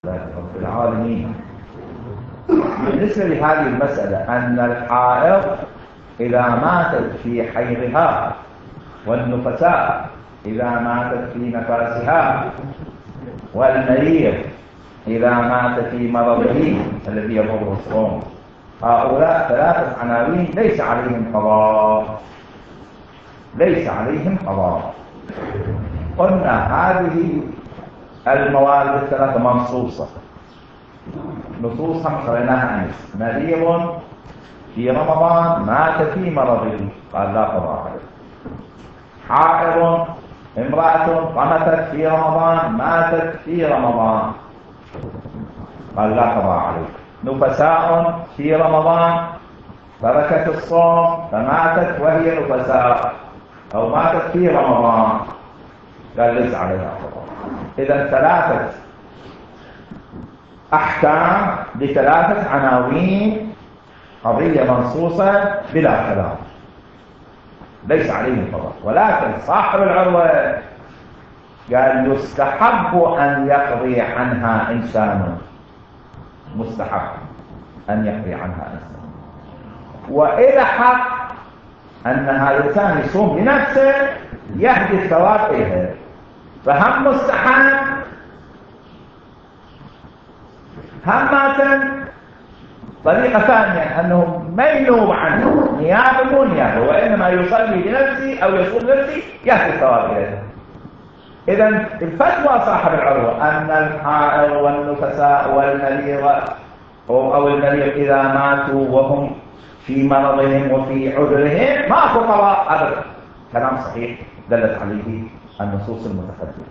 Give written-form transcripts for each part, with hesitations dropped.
رب العالمين. بالنسبة لهذه المسألة أن الحائض إذا ماتت في حيضها والنفساء إذا ماتت في نفاسها والمريض إذا مات في مرضه الذي يضر الصوم، هؤلاء ثلاثة عناوين ليس عليهم قضاء. قلنا هذه الموارد الثلاثة منصوصة، نصوصا قرأناها أمس. مريض في رمضان مات في مرضه قال لا قضاء عليه. حائض امرأة قمتت في رمضان ماتت في رمضان قال لا قضاء عليه. نفساء في رمضان تركت الصوم فماتت وهي نفساء أو ماتت في رمضان قال ليس عليها قضاء. إذا ثلاثة أحكام بثلاثة عناوين، قضية منصوصة بلا خلاف ليس عليه قضاء. ولكن صاحب العروة قال يستحب أن يقضي عنها إنسان، مستحب أن يقضي عنها إنسان. وإذا حق أن هذا الإنسان يصوم بنفسه يهدي الثواب إليه، فهم مستحب همة. طريقة ثانية أنه ما ينوب عنه نيابة مو نيابة، وإنما يصلي بنفسه أو يصوم بنفسه يهدي الثواب إليه. إذا الفتوى صاحب العروة أن الحائض والنفساء والمريض أو المريض إذا ماتوا وهم في مرضهم وفي عذرهم ماكو قضاء أبدا، كلام صحيح دلت عليه النصوص المتقدمة.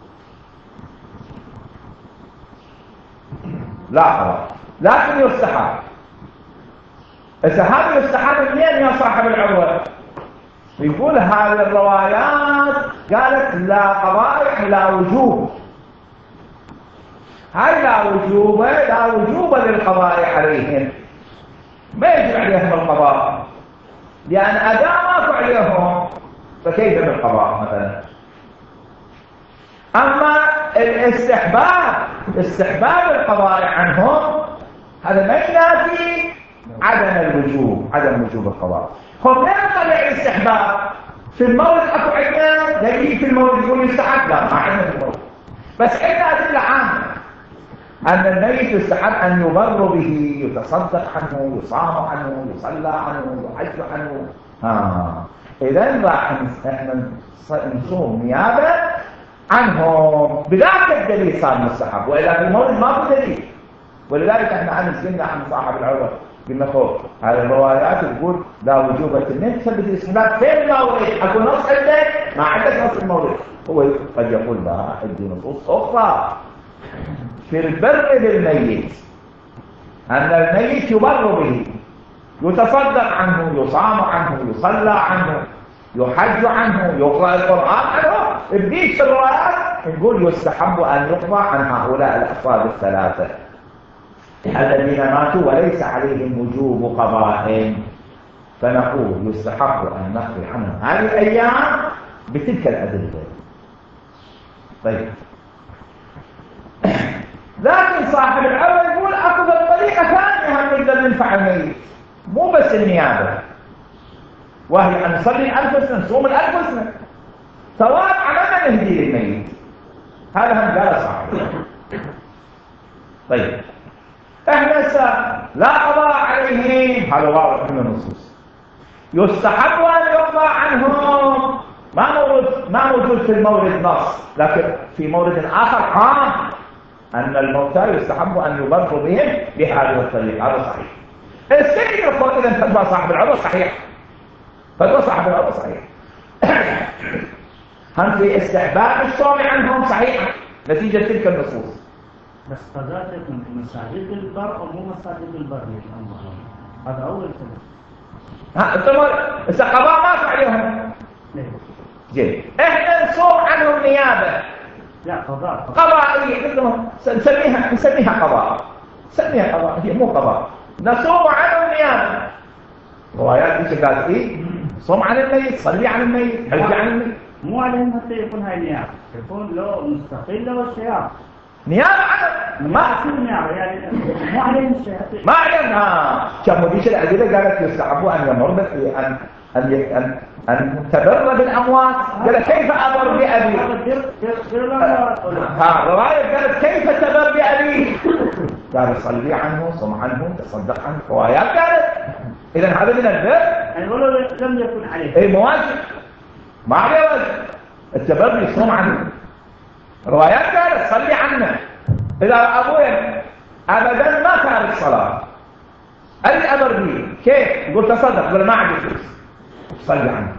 لا قضاء، لكن يستحب. هذا يستحب منين يا صاحب العروة؟ يقول هذه الروايات قالت لا قضاء لا وجوب. هاي لا وجوب للقضاء عليهم، ما يجب عليهم القضاء، لأن أداء ماكو عليهم فكيف بالقضاء مثلا. أما استحباب القضاء عنهم هذا ما ينافي عدم وجوب القضاء. خب لا نطلع الاستحباب في المورد اكو عندنا نجي في المورد يقول يستحب، لا ما عندنا في المورد، بس عندنا أدلة عامة أن الميت يستحب أن يبر به، يتصدق عنه، يصام عنه، يصلى عنه، يحج عنه. إذا راح احنا نصوم نيابة عنهم، بذاك الدليل صار مستحب، وإلا في المورد ما في دليل. ولذلك احنا قلنا عن صاحب العروة قلنا فوق هذه الروايات تقول لا وجوب التنين تثبت الاستحباب. فين المورد؟ اكو نص عندك؟ ما عندك نص المورد. هو قد يقول لا عندي نصوص اخرى في البر بالميت، ان الميت يبر به، يتصدق عنه، يصام عنه، يصلى عنه، يحج عنه، يقرأ القرآن عنه. بديش الروايات نقول يستحب أن يقضى عن هؤلاء الأفراد الثلاثة الذين ماتوا وليس عليهم وجوب قضاء، فنقول يستحب أن نقضي عنهم هذه الأيام بتلك الأدلة. طيب، لكن صاحب العروة يقول أخذ الطريقة ثانية هم نقدر ننفع الميت، مو بس النيابة، وهي أن نصلي 1000 سنة، نصوم 1000 سنة، ثواب على من نهدي للميت. هذا هم قال صاحب. طيب، احنا لا قضاء عليهم، هذا واضح من النصوص. يستحب أن يقضى عنهم، ما موجود في المورد نص، لكن في مورد آخر عام أن الموتى يستحب أن يبر بهم بهذه الطريقة. هذا صحيح. السيد يقول إذا فتوى صاحب العروة صحيح، فتوى صاحب العروة صحيح. هم في استحباب الصوم عنهم صحيح نتيجة تلك النصوص. بس قضاء تكون في مساجد البر أو مو مساجد البر يا الله، هذا أول سبب. قضاء ما عليهم. زين، احنا نصوم عنهم نيابة. لا قضاء نسميها قضاء، هي مو قضاء، نصوم عنهم نيابة. روايات ايش قالت ايه؟ صوم عن الميت، صلي عن الميت، حج عن الميت. مو عليهم حتى يكون هاي نيابة، يكون له مستقل والسياق. نيابة عنه يعني مو عليهم ما علينا. كمديش الأدلة قالت يستحبوا أن يمر أن تبر بالأموات. قال كيف أبر بأبي؟ رواية قالت كيف تبر بأبي؟ قال صلي عنه، صم عنه، تصدق عنه. روايات قالت. إذا هذا من البر يعني ولو لم يكن عليه أي مواجب، ما عليه واجب التبر يصوم عنه. روايات قالت صلي عنه. إذا أبويا أبدا ما تارك الصلاة أي أمر به كيف؟ يقول تصدق، يقول ما عندي فلوس، صلي عنه.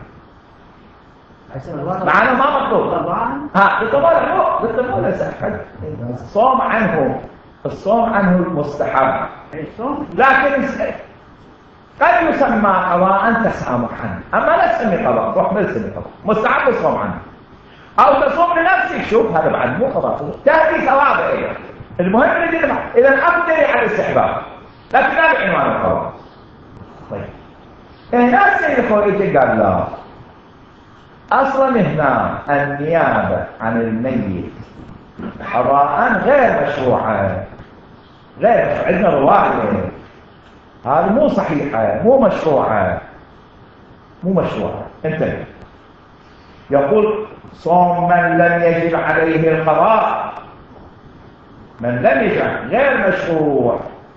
معنا ما مطلوب. بالطبع الصوم عنه، الصوم عنه المستحب، لكن قد يسمى قضاء تسامحا، أما لا تسمي قضاء، روح ما تسمي قضاء، مستحب الصوم عنه. أو تصوم لنفسك، شوف هذا بعد مو قضاء، تهدي ثوابه إيه. المهم إذا أقدري على الاستحباب لكن لا بعنوان القضاء. طيب هنا السيد الخوئيتي قال لا، أصلا هنا النيابة عن الميت قضاء غير مشروعة، غير عندنا رواية هذه مو صحيحة، مو مشروعة، مو مشروعة. انتبه، يقول صوم من لم يجب عليه القضاء، من لم يجب غير مشروع،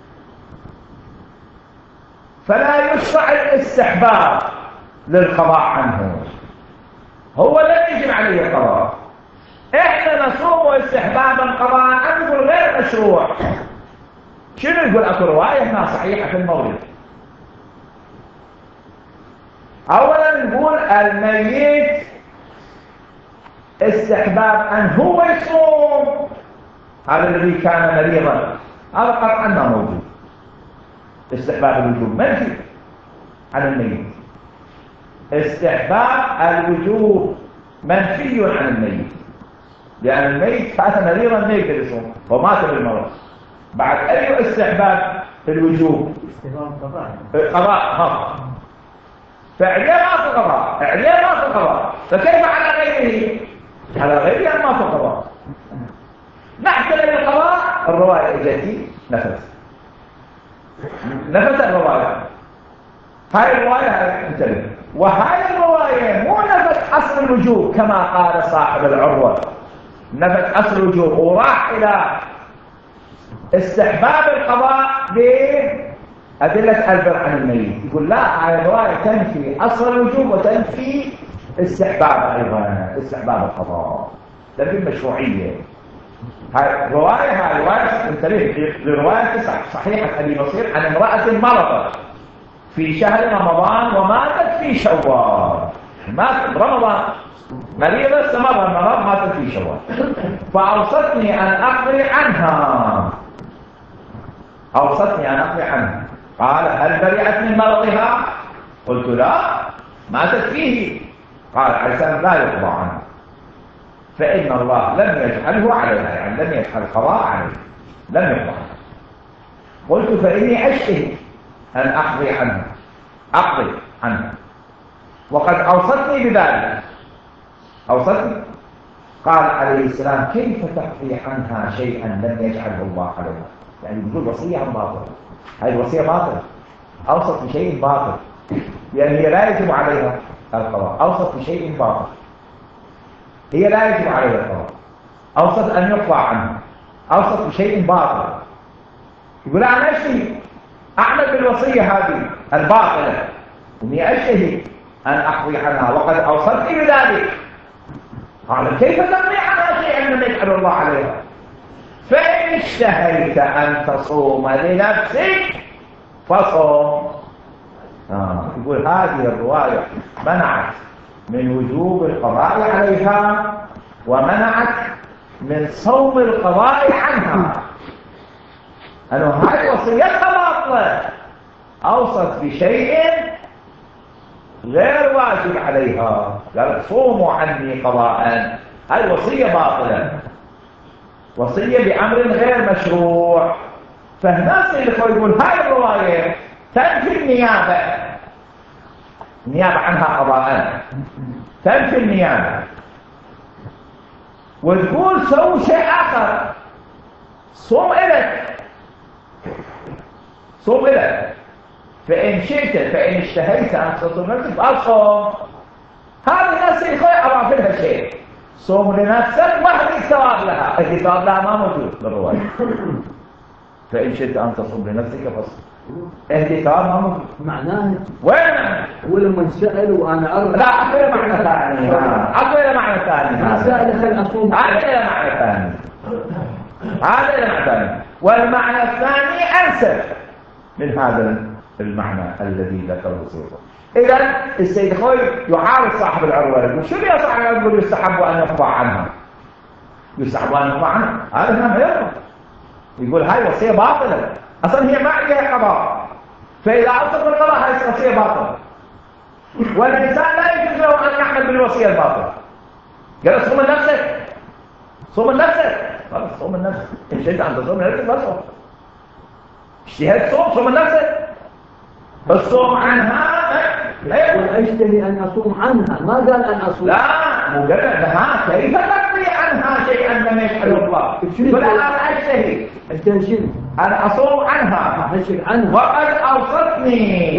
فلا يشرع الاستحباب للقضاء عنه، هو لم يجب عليه القضاء. احنا نصوم استحبابا قضاء نقول غير مشروع. شنو نقول؟ اكو روايه هنا صحيحه في المولد. اولا نقول الميت استحباب ان هو يصوم، هذا الذي كان مريضا هذا قطعا ما موجود. استحباب الوجوب منفي عن الميت، استحباب الوجوب منفي عن الميت، لأن الميت كان مريضا ما يقدر يصوم ومات بالمرض. بعد أي استحباب الوجوب؟ قضاء. فعليه ما في قضاء، عليه ما في قضاء، فكيف على غيره؟ على غيره ما في قضاء. نحتل القضاء. الرواية التي نفت الرواية، هاي الرواية انتبه، وهاي الرواية مو نفت أصل الوجوب كما قال صاحب العروة، نفت أصل الوجوب وراح إلى استحباب القضاء بأدلة البر عن الميت. يقول لا، هاي الرواية تنفي أصل الوجوب وتنفي استحباب أيضا، استحباب القضاء، تنفي المشروعية. هاي رواية انتبه لرواية صحيحة أبي بصير عن امرأة مرضت في شهر رمضان وماتت في شوال. ماتت رمضان مريضة، استمر المرض، ماتت في شوال، فأوصتني أن أقضي عنها. أوصتني أن أقضي عنها. قال هل برئت من مرضها؟ قلت لا، ماتت فيه. قال عسى لا يقضى عنها، فإن الله لم يجعله عليها، يعني لم يجعل القضاء عليه، لم يقضى عنها. قلت فإني أشتهي أن أقضي عنها وقد أوصتني بذلك. أوصتني. قال عليه السلام كيف تقضي عنها شيئا لم يجعله الله عليها؟ يعني يقول وصية باطلة، هذه الوصية باطلة، أوصت بشيء باطل، لأن هي لا يجب عليها القضاء، أوصت بشيء باطل، هي لا يجب عليها القضاء، أوصت أن يقضى عنها، أوصت بشيء باطل. يقول أنا أشتهي أعمل بالوصية هذه الباطلة، إني أشتهي أن أقضي عنها وقد أوصتني بذلك. قال كيف تقضي عنها شيئا لم يجعل الله عليها؟ فإن اشتهيت أن تصوم لنفسك فصوم. يقول هذه الرواية منعت من وجوب القضاء عليها ومنعت من صوم القضاء عنها، أنه هذه وصيتها باطلة، أوصت بشيء غير واجب عليها، قالت صوموا عني قضاء، هذه وصية باطلة، وصية بأمر غير مشروع. فهنا يقول هاي الرواية تنفي النيابة عنها قضاء، تنفي النيابة، وتقول سووا شيء آخر، صوم إلك، صوم إلك، فإن شئت فإن اشتهيت أن تصوم نفسك فأصوم. هذه نفس الخير أضافلها شيء، صوم لنفسك ما في ثواب لها، الثواب لها ما موجود بالرواية. فإن شئت أن تصوم لنفسك فأصوم، ثواب ما موجود. معناه وين؟ ولما سأل وأنا أرى لا أقول معنى ثاني، أقول معنى ثاني، ما سأل خل أصوم، هذا معنى ثاني، هذا معنى ثاني، والمعنى الثاني أنسب من هذا المعنى الذي ذكره السيد. إذا السيد خوي يعارض صاحب العروة، يقول شو يا صاحب العروة؟ يقول يستحب أن يقطع عنها، يستحب أن يقطع عنها، هذا ما يرضى، يقول هاي وصية باطلة، أصلا هي ما عليها قضاء، فإذا أصدق القضاء هاي وصية باطلة، والإنسان لا يجوز له أن يعمل بالوصية الباطلة. قال صوم نفسك، صوم نفسك، خلاص صوم نفسك، إن شئت أن تصوم نفسك فصوم، اشتهيت صوم نفسك، الصوم عنها وأشتهي أن أصوم عنها، ما قال أن أصوم، لا مجرد ها، كيف تقضي عنها شيئا لم يفعله الله؟ يقول أنا أشتهي، التنشين أنا أصوم عنها، أشتهي عنها، وقد أوصتني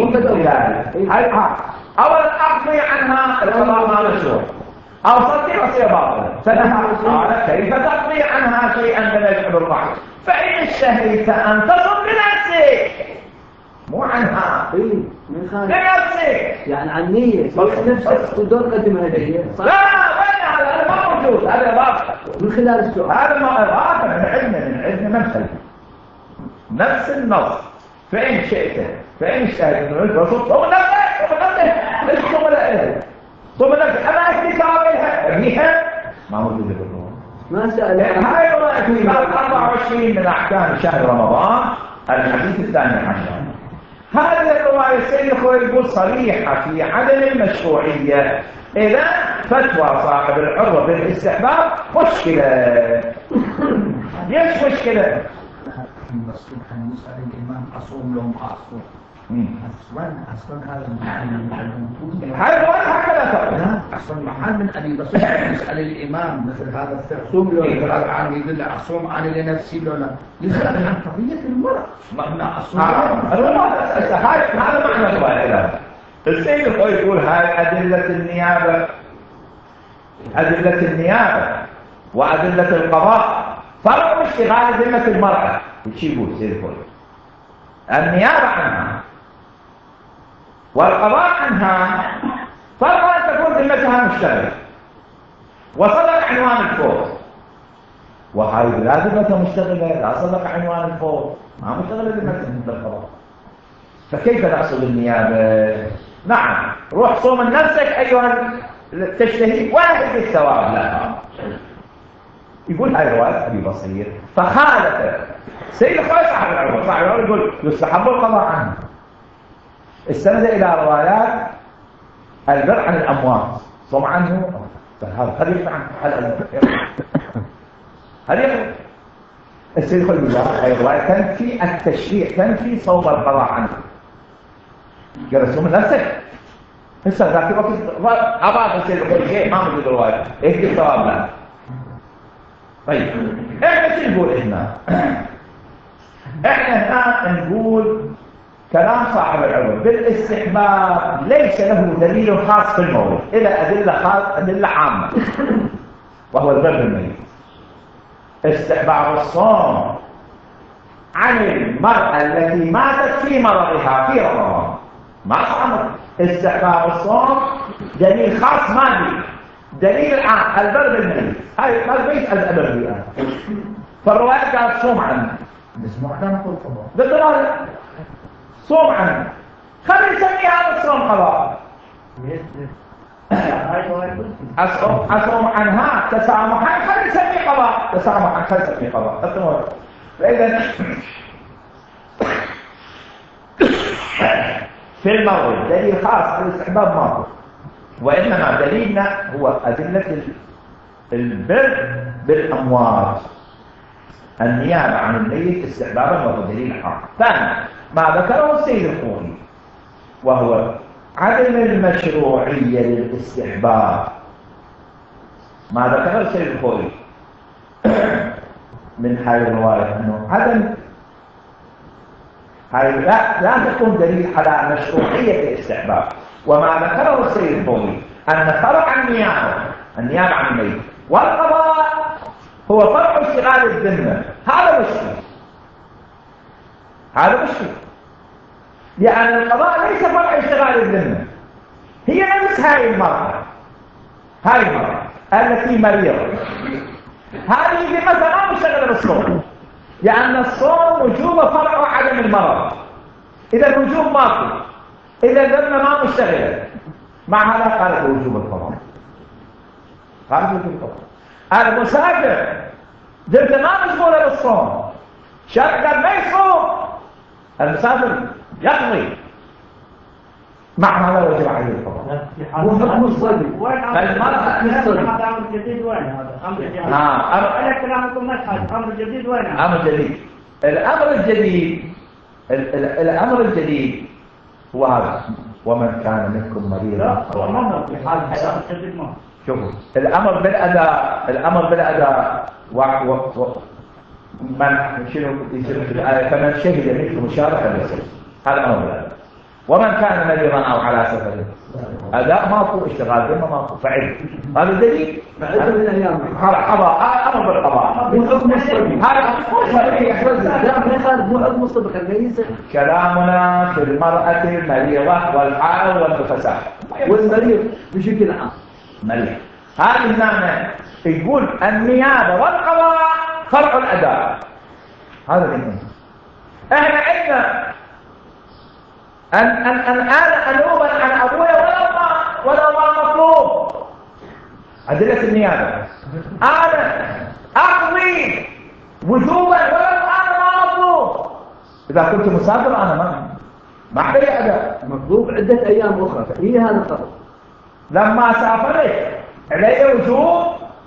أولا أقضي عنها القضاء ما مشروع، أوصتني وصية باطلة، قال كيف تقضي عنها شيئا لم يفعله الله؟ فإن اشتهيت أن تصوم لنفسك، مو عنها، من خارج لنفسك، يعني عن نية نفسك ودور قدم هدية. لا وين هذا ما موجود، هذا باطل من خلال السؤال، هذا ما باطل من عندنا نفس النص. فإن شئت فإن اشتهيت صوم نفسك، ليش صوم نفسك؟ صوم نفسك أنا أكتب ثوابها بيها ما موجودة بالروح. ما سأل هاي في باب 24 من أحكام شهر رمضان الحديث الثاني عشر. هذه الرواية السيد الخوي يقول صريحة في عدم المشروعية. إذا فتوى صاحب العروة بالاستحباب مشكلة. ليش مشكلة؟ المسؤول عن يسأل الإمام أصوم لهم أصوم. أصلا هذا هاي الرواية هكذا تقول. أصلا محل من أن يسأل الإمام مثل هذا الصوم لهم يقول له أصوم أنا لنفسي لولا يسأل عن قضية المرأة. ما أصوم. هذا معنى الرواية. السيد الخوي يقول هاي أدلة النيابة وأدلة القضاء فرق اشتغال ذمة المرأة. وش يقول السيد الخوي؟ النيابة عنها والقضاء عنها فرق أن تكون ذمتها مشتغلة وصدق عنوان الفوز، وهاي لا ذمتها مشتغلة، لا صدق عنوان الفوز، ما مشتغلة ذمتها مثل القضاء، فكيف نحصل النيابة؟ نعم روح صوم نفسك أيها تشتهي واحد الثواب لها. يقول هاي رواية أبي بصير فخالف سيد الخوي صاحب العروة يقول يستحب القضاء عنه، استند إلى روايات البر عن الأموات صوم عنه، هل يقع هل يقع السيد الخوي يقول هاي الرواية تنفي التشريع، تنفي صوم القضاء عنه. قال صوم نفسك هسه ذاك الوقت أضاف السيد الخوي شيء ما موجود الرواية ايش الثواب له. طيب احنا شو نقول احنا نقول كلام صاحب العروة بالاستحباب ليس له دليل خاص في الموضوع إلى أدلة عامة وهو البر بالميت. استحباب الصوم عن المرأة التي ماتت في مرضها في رمضان ما صامت. استحباب الصوم دليل خاص مادي، دليل عام البر بالميت. هاي ما بيسأل البر بالميت فالرواية قالت صوم عنه بس ما احنا نقول قضاء بالضبط صوم عنه، خلي نسمي هذا الصوم قضاء. أصوم عنها تسامحا خلي نسمي قضاء، تسامحا خلي نسمي قضاء. فإذا في الموضوع دليل خاص على الاستحباب ماضي، وإنما دليلنا هو أدلة البر بالأموات، النيابة عن الميت استحبابا وهو دليل عام. ثاني ما ذكره السيد الخوي وهو عدم المشروعية للاستحباب. ما ذكره السيد الخوي من هاي الرواية أنه عدم هاي لا تكون دليل على مشروعية الاستحباب. وما ذكره السيد الخوئي أن فرع النيابة عن الميت والقضاء هو فرع اشتغال الذمة، هذا مشكل لأن القضاء ليس فرع اشتغال الذمة، هي نفس هاي المرأة التي مريضة، هذه مثلا ما مشتغلة بالصوم، لأن الصوم وجوبه فرع عدم المرض. إذا الوجوب ماكو، إذا الذمة ما مشتغلة، مع هذا قالت وجوب القضاء. المسافر ذمته ما مشغولة بالصوم، شرع قال ما يصوم، المسافر يقضي، مع هذا وجب عليه القضاء. وحكم الصبي فالمرأة هذا أمر جديد وين هذا؟ أمر جديد. أنا كلامكم مشهد أمر جديد وين؟ أمر جديد. الأمر الجديد هو هذا: ومن كان منكم مريضا. شوفوا الأمر بالأداء من شنو يصير في الآية؟ فمن شهد منكم مشاركة بالصوم، هذا أمر بالأداء. ومن كان مريضا أو على سفر، أداء ماكو، اشتغال ذمة ماكو، فعل. هذا دليل هذا أمر بالقضاء. وحكم الصبي كلامنا في المرأة المريضة والحائض والنفساء والمريض بشكل عام مريض. هذه هنا يقول النيابة والقضاء فرع الأداء. هذا اللي احنا عندنا أنا أنوبا عن أبويا ولا ما مطلوب. أدلة النيابة أنا أقضي وجوبا ولا ما مطلوب. إذا كنت مسافر أنا ما علي أداء، مطلوب عدة أيام أخرى، هي هذا القرار. لما سافرت علي وجوب؟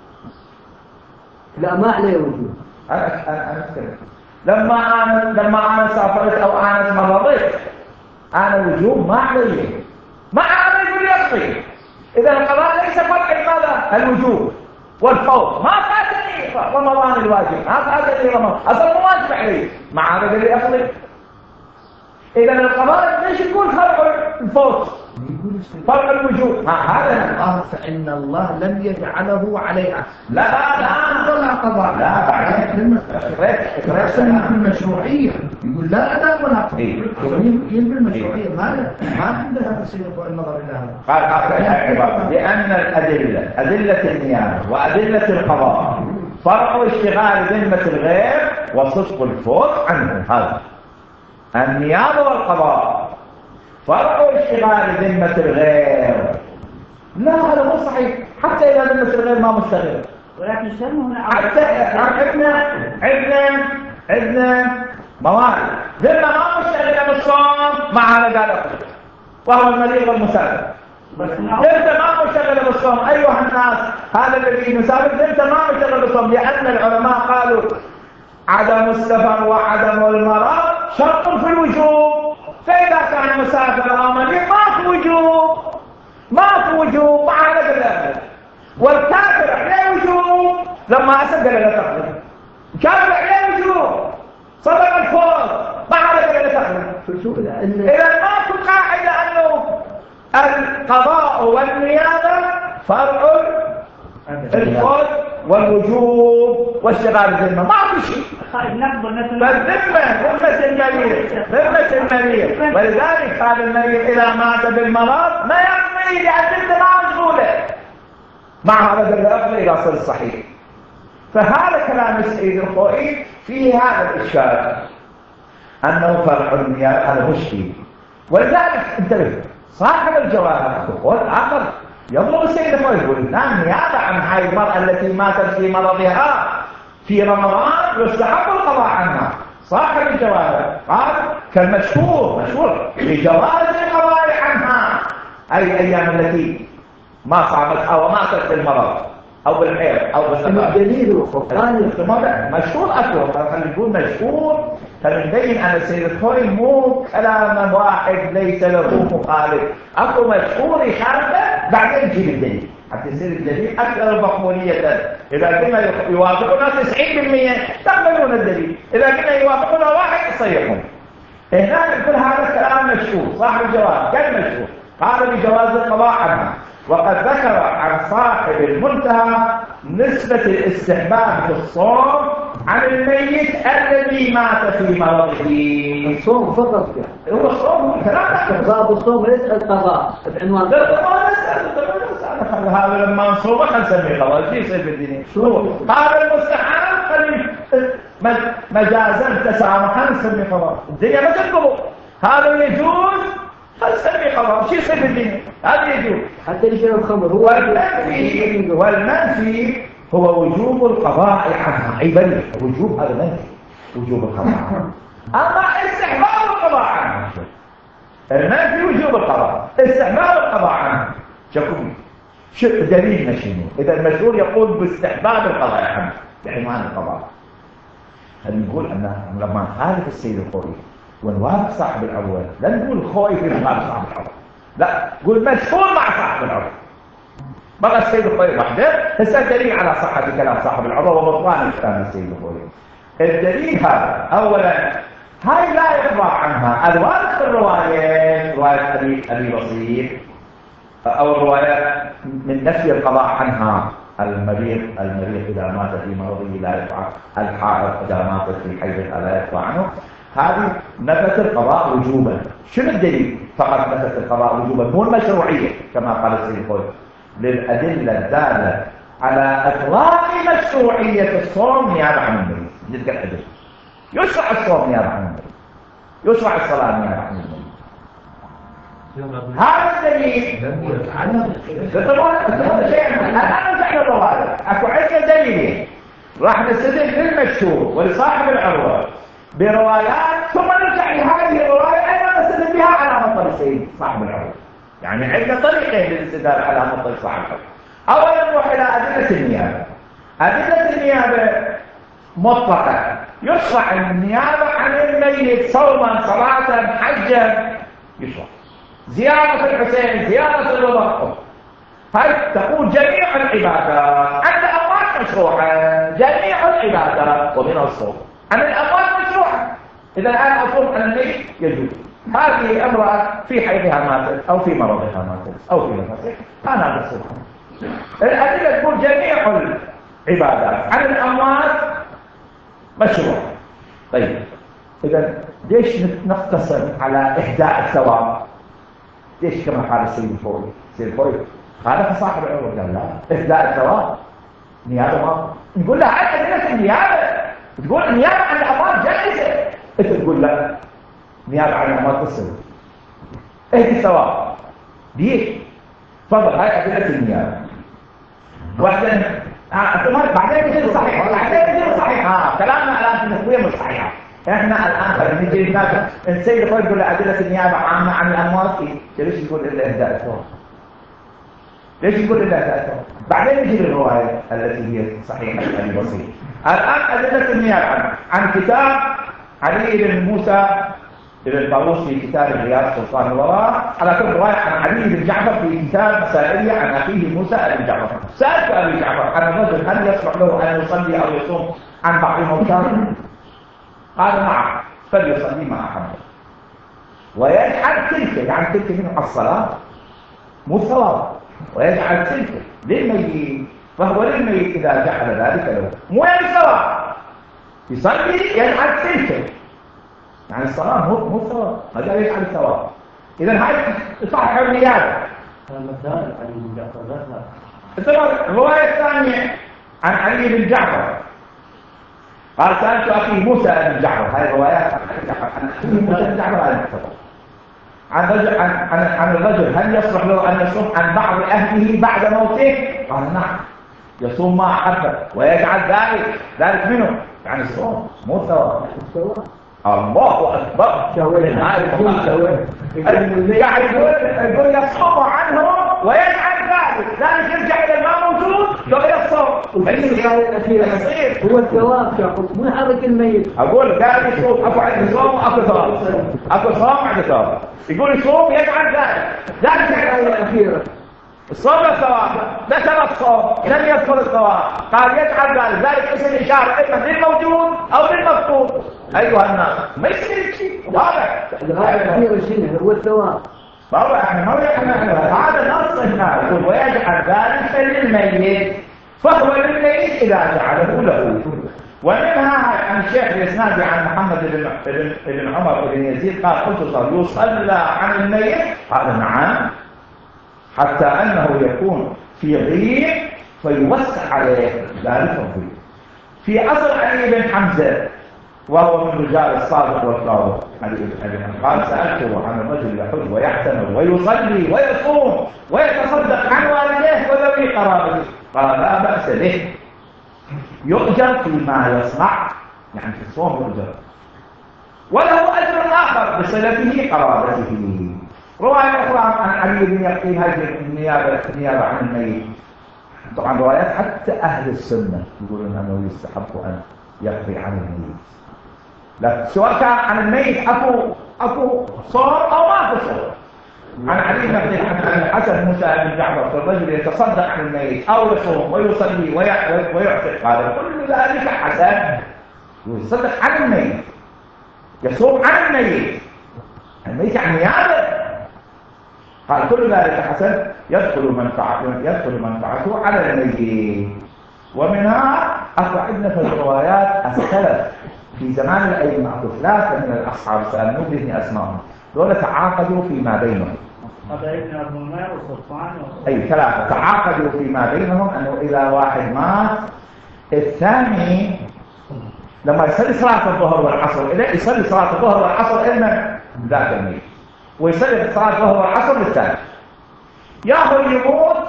لا، ما علي وجوب. أنا أتكلم لما أنا سافرت أو أنا مرضت، أنا وجوب ما علي، ما علي يقول يقضي. إذا القضاء ليس فرع ماذا؟ الوجوب والفوق. ما فاتني رمضان الواجب، ما فاتني رمضان، أصلا مو واجب علي، مع هذا اللي يقضي. إذا القضاء ليش يقول فرع الفوق؟ فرع الوجوب. هذا فإن الله لم يجعله عليها. لا ولا قضاء. لا بعدين رأسا في المشروعية يقول لا أداء ولا قضاء. يلبي المشروعية ما عندها تصير النظر إلى هذا. لأن أدلة النيابة وأدلة القضاء فرع اشتغال ذمة الغير وصدق الفوق عنه. هذا النيابة والقضاء فرع اشتغال ذمة الغير. لا هذا مو صحيح، حتى إذا ذمة الغير ما مشتغل. ولكن شنو هنا حتى عندنا موارد ذمة ما مشتغلة بالصوم، مع هذا قال وهو المريض والمسافر. ذمة ما مشتغلة بالصوم أيها الناس، هذا الذي مسافر ذمة ما مشتغل بالصوم، لأن العلماء قالوا عدم السفر وعدم المرض شرط في الوجوب. فإذا كان مسافر أو مريض ما في وجوب، مع هذا الأمر. والكافر عليه وجوب لما أسجل لا تقبل، الكافر عليه وجوب صدق الفوز، مع هذا لا تقبل. إذا ما في قاعدة أنه القضاء والنيابة فرع الفوز والوجوب واشتغال الذمة، ما في شيء. ذمة المريض، ولذلك قال المريض إذا مات بالمرض ما يقضي لأن الذمة ما مشغولة، مع هذا الأصل إلى صل صحيح. فهذا كلام السيد الخوئي فيه هذا الإشكال أنه فرع النيابة، هذا مشكل. ولذلك انتبه صاحب الجواهر قول آخر يضرب السيد الخوئي يقول نعم نيابة عن هاي المرأة التي ماتت في مرضها في رمضان يستحق القضاء عنها. صاحب الجواهر قال كالمشهور في جواز القضاء عنها أي أيام التي ما صامت أو ماتت بالمرض أو بالحيض أو بالنفاق. الدليل والقرآن مشهور أكثر، خلينا نقول مشهور، فنبين أن السيد الخوئي مو كلام واحد ليس له مخالف، أكو مشهور يخالفه بعدين نجيب الدليل. حتى يصير الدليل أكثر مقبولية. إذا كنا يوافقنا 90% تقبلون الدليل، إذا كنا يوافقنا 1 يصيحون. هنا كل هذا الكلام مشهور. صاحب الجواب كان مشهور، قال بجواز القضاء عنها، وقد ذكر عن صاحب المنتهى نسبة الاستحباب في الصوم عن الميت الذي مات في مرضه. الصوم فقط يعني. هو الصوم ثلاثة باب الصوم ليس القضاء بعنوان هذا لما نصومه خلسميه خلاص شو يصير بالدنيا. هذا المستحب مجازا تسامحا نسميه خلاص الدنيا ما تنقبض. هذا يجوز خلسميه خلاص شو يصير بالدنيا. هذا يجوز حتى يشرب الخمر. هو والمنفي هو وجوب القضاء عنها. أي بل وجوب هذا منفي، وجوب القضاء عنها. أما استحباب القضاء عنها، المنفي وجوب القضاء، استحباب القضاء عنها شو دليلنا شنو؟ إذا المشهور يقول باستحباب القضاء عنها بعنوان القضاء، هل نقول أن لما نخالف السيد الخوئي ونوافق صاحب الأول لا نقول الخوئي في مقابل صاحب الأول، لا نقول مشهور مع صاحب الأول. بقى السيد الخوئي وحده هسه دليل على صحة كلام صاحب الأول وبطلان كلام السيد الخوئي. الدليل هذا أولا هاي لا يقضى عنها الوارد في الرواية، رواية أبي بصير أو الرواية من نفي القضاء عنها. المريض إذا مات في مرضه لا يقضى، الحائض إذا مات في حيضها لا يقضى عنه. هذه نفت القضاء وجوبا. شنو الدليل؟ فقط نفت القضاء وجوبا مو المشروعية كما قال السيد الخوئي، للأدلة الدالة على إطلاق مشروعية الصوم نيابة عن المريض. تلك الأدلة يشرع الصوم نيابة عن المريض، يشرع الصلاة نيابة عن المريض. هذا الدليل الآن نزعنا الرواية أكو عدة دليلين راح نستدل بالمشهور ولصاحب العروة بروايات، ثم نرجع لهذه الرواية أيضا نستدل بها على مطلب السيد صاحب العروة. يعني عندنا طريقين للاستدلال على مطلب صاحب العروة. أولا نروح إلى أدلة النيابة. أدلة النيابة مطلقة، يشرع النيابة عن الميت صوما صلاة حجا، يشرع زيارة الحسين، زيارة الوضع. هاي تقول جميع العبادات عند الأموات مشروعة، جميع العبادات ومن الصوم عن الأموات مشروعة. إذا أنا أصوم عن الميت يجوز. هذه امرأة في حيضها ماتت أو في مرضها ماتت أو في نفسها، أنا بصوم. الأدلة تقول جميع العبادات عن الأموات مشروعة. طيب إذا ليش نقتصر على إهداء الثواب؟ ليش كما قال السيد الخوئي؟ السيد الخوئي قال صاحب العروة قال لا، إهداء الثواب نيابة ما نقول لها عن أدلة النيابة، تقول النيابة عن الأموات جائزة، أنت تقول لا نيابة عن الأموات تصير اهدي الثواب. ليش؟ تفضل هاي أدلة النيابة. وبعدين بعدين بتصير صحيحة، بعدين بتصير صحيحة. كلامنا الآن في النسبية مش صحيحة. احنا الآن نجي هناك السيد الخوئي يقول أدلة النيابة عامة عن الأموات، ليش يقول إلا إهداء الثواب؟ ليش يقول إلا إهداء الثواب؟ بعدين نجي للرواية التي هي صحيحة أبي بصير. الآن أدلة النيابة عن كتاب علي بن موسى بن طاووس في كتاب الرياض سلطان الوراء، على كل رواية عن علي بن جعفر في كتاب مسائلية عن أخيه موسى بن جعفر. سألت أبي جعفر عن الرجل هل يصلح له أن يصلي أو يصوم عن بعض الموتى؟ قال نعم، فليصلي ما أحب ويجعل تلك، يعني تلك من الصلاة مو الثواب، ويجعل تلك للميت، فهو للميت إذا جعل ذلك له مو يعني الثواب، يصلي يجعل تلك، يعني الصلاة مو الثواب، ما قال يجعل الثواب. إذا هاي صح النيابة. المسائل علي بن جعفر ذاتها. الرواية الثانية عن علي بن جعفر قال سألت أخي موسى بن جعفر، هاي الروايات عن أخي موسى بن جعفر عن الرجل هل يصلح له أن يصوم عن بعض أهله بعد موته؟ قال نعم، يصوم ما أحبه ويجعل ذلك منه، يعني الصوم مو ثواب. الله أكبر. يعني يقول يصوم عنه ويجعل ذلك يرجع إلى ما موجود وغير الصوم. هو الثواب شاقط مو يحرك الميت. أقول قال يصوم، أكو عندي صوم أكو ثواب، أكو صوم عندي ثواب. يقول يصوم يجعل ذلك الآية الأخيرة الصوم الثواب ذكر الصوم لم يذكر الثواب، قال يجعل ذلك اسم إشارة إما للموجود أو للمفقود. أيها الناس ما يصير شيء واضح. الغاية شنو هو الثواب؟ بابا يعني ما هذا نص هنا يقول ويجعل ذلك للميت فهو للميت إذا جعله له. ومنها عن الشيخ الإسنادي عن محمد بن عمر بن يزيد قال قلت يصلى عن الميت؟ قال نعم، حتى أنه يكون في ضيق فيوسع عليه ذلك الضيق. في عصر علي بن حمزة وهو من رجال الصادق والصادق علي بن قال سألته عن الرجل يحج ويعتمر ويصلي ويصوم ويتصدق عن والديه وذوي قرابته، قال لا بأس به، يؤجر فيما يصنع، يعني في الصوم يؤجر، وله أجر آخر بصلته قرابته. رواية أخرى عن علي بن يقين هذه النيابة عن الميت. طبعا روايات حتى أهل السنة يقولون أنه يستحق أن يقضي عن الميت، لكن سواء كان عن الميت أكو صور أو ما أكو صور. عن علي بن الحسن موسى بن جعفر الرجل يتصدق عن الميت أو يصوم ويصلي ويعتق، قال كل ذلك حسن. يصدق عن الميت، يصوم عن الميت، الميت عن نيابه، قال كل ذلك حسن يدخل منفعته على الميت. ومنها أخرجنا في الروايات السلف في زمان الأئمة ثلاثة من الأصحاب سألوا بإذن أسمائهم، دول تعاقدوا فيما بينهم. أي ثلاثة تعاقدوا فيما بينهم أنه إذا واحد مات الثاني لما يصلي صلاة الظهر والعصر إذا يصلي صلاة الظهر والعصر إلنا ذاك الميت، ويصلي صلاة الظهر والعصر للثاني، ياهو يموت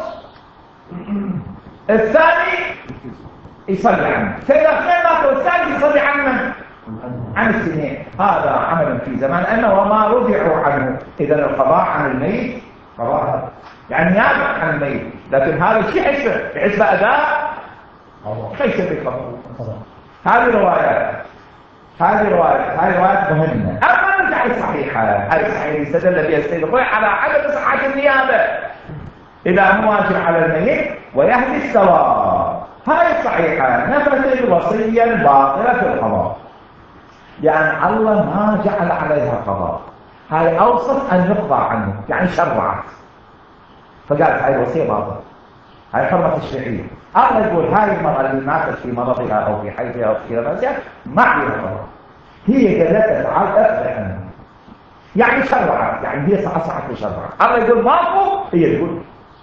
الثاني يصلي عنه، فإذا اثنين ماتوا الثاني يصلي عنه عن السنين. هذا عمل في زمان أنه وما رجعوا عنه. إذا القضاء عن الميت قضاء يعني نيابة عن الميت، لكن هذا الشيء يحسب أداء كيف بالقضاء. هذه روايات مهمة. أما نرجع الصحيحة، هذه الصحيحة يستدل بها السيد الخوي على عدم صحة النيابة إذا مواجه على الميت ويهدي الثواب. هذه الصحيحة نفت الوصية الباطلة في القضاء، يعني الله ما جعل عليها قضاء، هاي أوصف أن يقضى عنه، يعني شرعت فقالت هاي الوصية باطلة، هاي حرمة تشريعية. الله يقول هاي المرأة اللي ماتت في مرضها أو في حيثها أو في نفسها ما عليها قضاء، هي قالت تعال اقضي عنه، يعني شرعت، يعني هي صحصحت وشرعت. الله يقول ماكو، هي تقول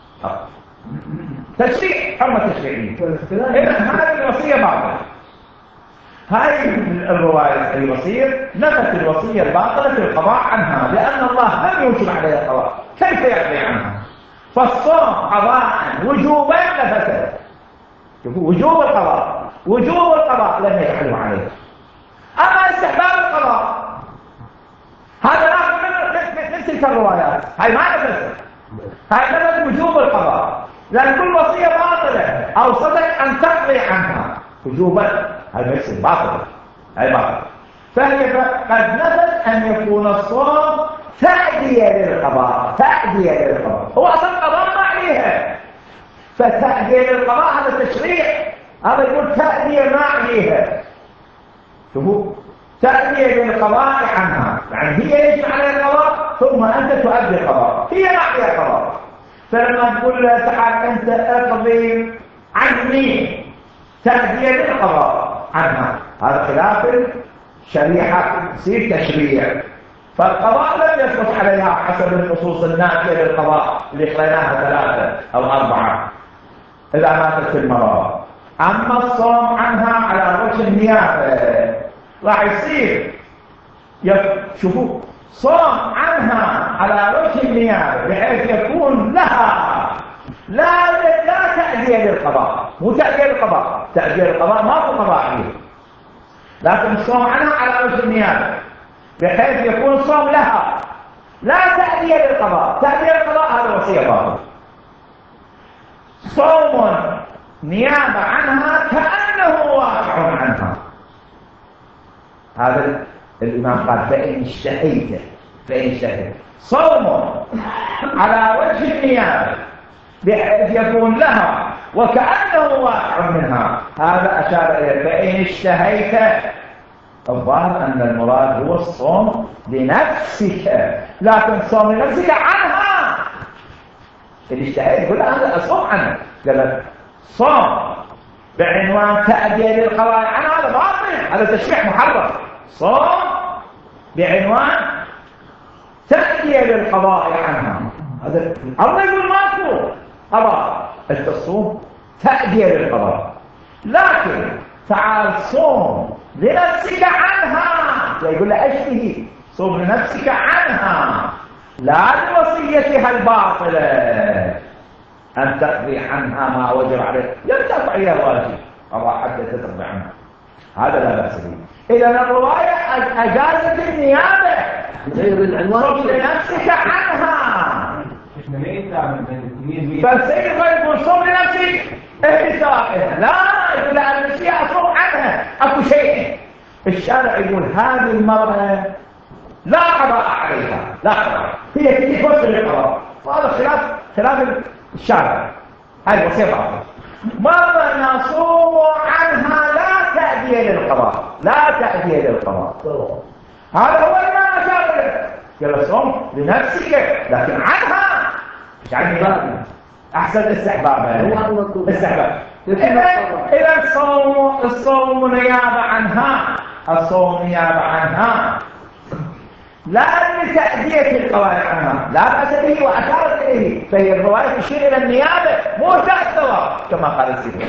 تشريع، حرمة تشريعية. إذا هذه الوصية باطلة. هاي الرواية الوصية نفت الوصية الباطلة في القضاء عنها، لأن الله لم يوجب عليها القضاء، كيف يقضي عنها؟ فالصوم قضاء وجوبا نفته، وجوب القضاء لم يجعله عليه. أما استحباب القضاء هذا من تلك الروايات، هاي ما نفت، هاي نفت وجوب القضاء، لأن كل وصية باطلة أو صدق أن تقضي عنها وجوبا، هاي ليس باطل، هاي باطل. فهي قد نفت أن يكون الصوم تأدية للقضاء، هو أصلا قضاء ما عليها، فتأدية للقضاء هذا تشريع، هذا يقول تأدية ما عليها. شوفوا، تأدية للقضاء عنها، يعني هي يجب عليها القضاء ثم أنت تؤدي القضاء، هي ما عليها قضاء. فلما تقول لها تعال أنت أقضي عني، تأدية للقضاء عنها، هذا خلاف الشريعة، يصير تشريع. فالقضاء لم يثبت عليها حسب النصوص النافية للقضاء اللي قريناها 3 أو 4 إذا ماتت في المرض. أما الصوم عنها على وجه النيابة راح يصير شوفوا صوم عنها على وجه النيابة بحيث يكون لها لا تأدية للقضاء، مو تأدية للقضاء، تأدية للقضاء ما هو قضاء عليه، لكن الصوم عنها على وجه النيابة بحيث يكون الصوم لها لا تأدية للقضاء. تأدية للقضاء هذا وصية باطلة. صوم نيابة عنها كأنه واقع عنها. هذا الإمام قال فإن اشتهيت صوم على وجه النيابة بحيث يكون لها وكأنه واقع منها. هذا أشار إليه. فإن اشتهيت، الظاهر أن المراد هو الصوم لنفسك، لكن صوم لنفسك عنها. اللي اشتهيت يقول هذا أصوم عنه، قال صوم بعنوان تأدية للقضاء عنها، هذا باطل، هذا تشريع محرم. صوم بعنوان تأدية للقضاء عنها، هذا الله يقول ماكو قضاء، التصوم تأدية للقضاء. لكن تعال صوم لنفسك عنها، يقول له اشتهي صوم لنفسك عنها، لا لوصيتها الباطلة أن تقضي عنها ما وجب عليك، يرتفع إلى الواجب قضاء حتى تقضي عنها، هذا لا بأس به. إذا الرواية أجازت النيابة صوم لنفسك عنها، فالسيد يقول صوم لنفسك احتسابها، لا يقول المسيح أصوم عنها أكو شيء. الشارع يقول هذه المرأة لا قضاء عليها، لا قضاء، هي تجي فرصة للقضاء، وهذا خلاف الشارع، هذه وصية. مرة نصوم عنها لا تأدية للقضاء، لا تأدية للقضاء، هذا هو ما أشار إليه. قال صوم لنفسك لكن عنها، يعني أحسن استحباب. استحباب. إذا الصوم نيابة عنها، الصوم نيابة عنها لا لتأدية القضاء عنها، لا بأس به وأشارت إليه. فهي الرواية تشير إلى النيابة مو الثواب كما قال السيد.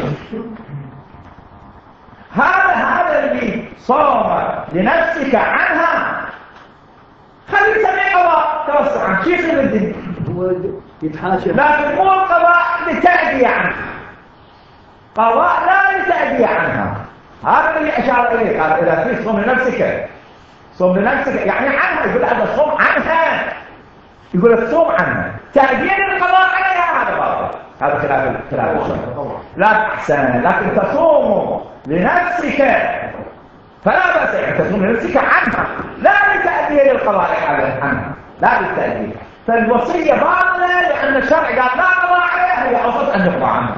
هذا اللي صوم لنفسك عنها خلي يسمي قضاء توسعا، شو يصير الدين؟ هو يتحاشى، لكن مو القضاء لتأدية عنها، قضاء لا لتأدية عنها. هذا اللي أشار إليه، قال إذا في صوم لنفسك، صوم لنفسك يعني عنها، يقول هذا صوم عنها، يقول الصوم عنها تأدية للقضاء عليها، هذا باطل، هذا خلاف الشرع. لا أحسن، لكن تصوم لنفسك فلا بأس أن تصوم لنفسك عنها، لا لتأدية للقضاء عنها، لا للتأدية. فالوصية باطلة لأن الشرع قال لا قضاء عليها، هي أوصت أن يقضى عنها.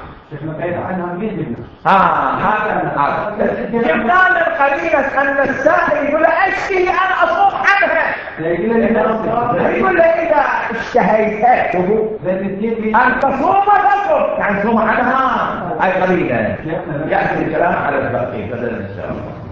هذا جبنا القرينة أن السائل يقول له أشتهي أن أصوم عنها، يقول له إذا اشتهيت أن تصوم فصوم، يعني صوم عنها، هاي قرينة. يأتي الكلام على الباقي بدل إن شاء الله.